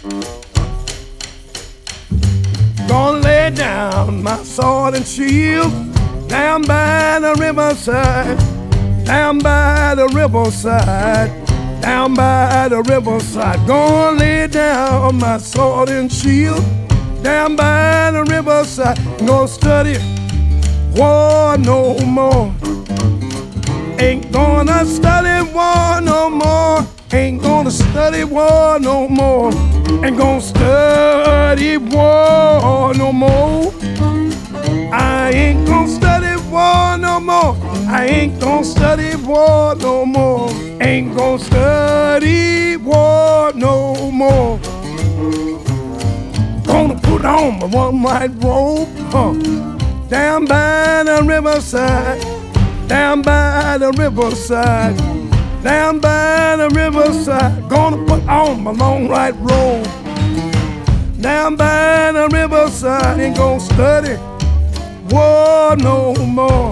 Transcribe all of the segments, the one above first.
Gonna lay down my sword and shield down by the riverside, down by the riverside, down by the riverside. Gonna lay down my sword and shield down by the riverside. Gonna study war no more. Ain't gonna study war no more. Ain't gonna study war no more. Ain't gonna study war no more. I ain't gonna study war no more. I ain't gonna study war no more. Ain't gonna study war no more. Gonna put on my one white robe, down by the riverside, down by the riverside, down by the riverside. Gonna put on my long white robe, down by the riverside. Ain't gonna study war no more.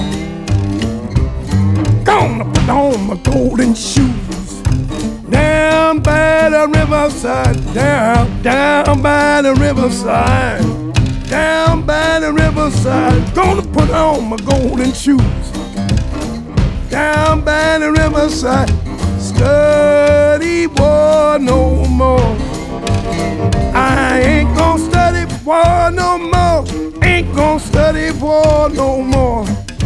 Gonna put on my golden shoes, down by the riverside, down by the riverside, down by the riverside. Gonna put on my golden shoes, down by the riverside. Study war no more. I ain't gonna study war no more. Ain't gonna study war no more.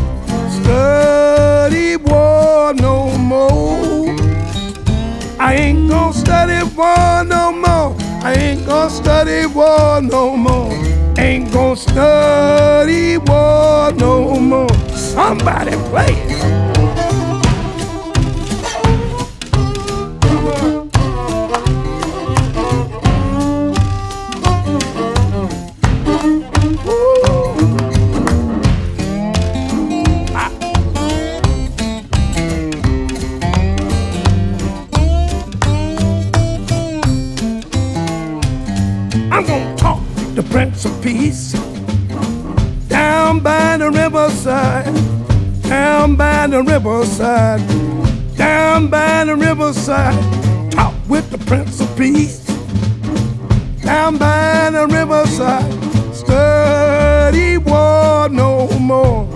Study war no more. I ain't gonna study war no more. I ain't gonna study war no more. Ain't gonna study war no more. Somebody play it. I'm gonna talk the Prince of Peace down by the riverside, down by the riverside, down by the riverside. Talk with the Prince of Peace down by the riverside. Study war no more.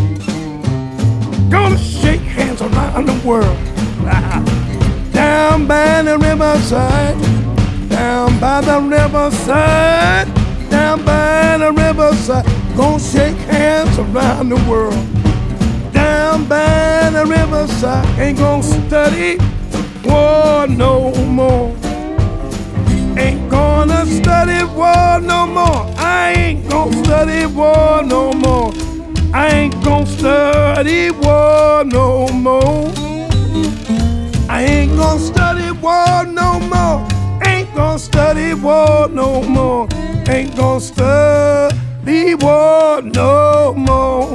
Gonna shake hands around the world down by the riverside, down by the riverside, down by the riverside. Gonna shake hands around the world, down by the riverside. Ain't gonna study war no more. Ain't gonna study war no more. I ain't gonna study war no more. I ain't gonna study war no more. I ain't gonna study war no more. Ain't gonna study war no more. Ain't gonna study war no more.